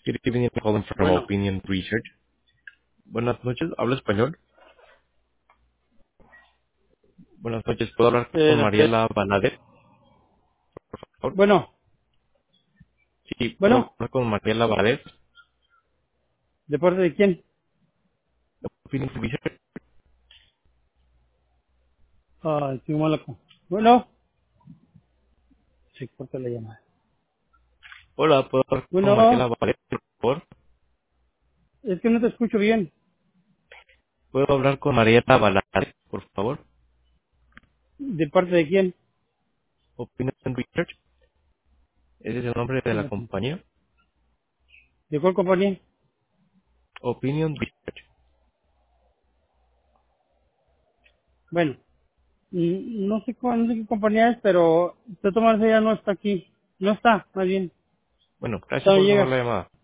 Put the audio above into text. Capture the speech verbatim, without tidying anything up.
Good evening, I'm calling from Bueno, Opinion Research. Buenas noches, ¿hablo español? Buenas noches, ¿puedo hablar con espérate. Mariela Valadez, por favor? Bueno, Sí, ¿puedo bueno, hablar con Mariela Valadez? ¿de parte de quién? Opinion Research. Ah, estoy malo. Bueno, se corta la llamada. Hola, ¿puedo hablar con Mariela Bueno, Valadez, por favor? es que no te escucho bien. ¿Puedo hablar con Mariela Valadez, por favor? ¿De parte de quién? Opinion Research, ese es el nombre de la compañía. ¿De cuál compañía? Opinion Research. Bueno, mm, no sé cuál, no sé qué compañía es, pero de todas maneras ella no está aquí. No está, más bien. Bueno, gracias No por tomar llega. la llamada.